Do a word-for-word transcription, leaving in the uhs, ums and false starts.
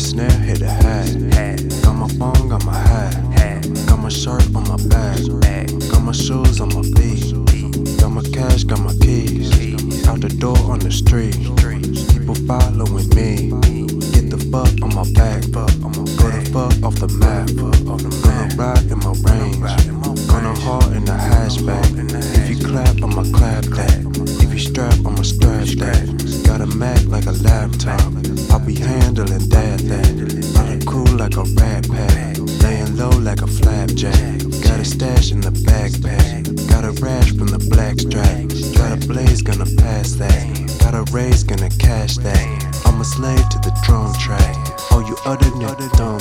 snare, hit a hat. Got my phone, got my hat. Got my shirt on my back. Got my shoes on my feet. Got my cash, got my keys. Out the door on the street. People following me. Get the fuck on my back. Go the fuck off the map. Gonna ride in my range. Gonna haul in the hatchback. If you clap, I'ma clap that. If you strap, I'ma strap that. Got a Mac like a laptop. I'll be handling that, that. Running cool like a rat pack. Laying low like a flapjack. Got a stash in the backpack. Got a rash from the black strap. Got a blaze, gonna pass that. Got a raise, gonna cash that. I'm a slave to the drum track. Oh, you other niggas don't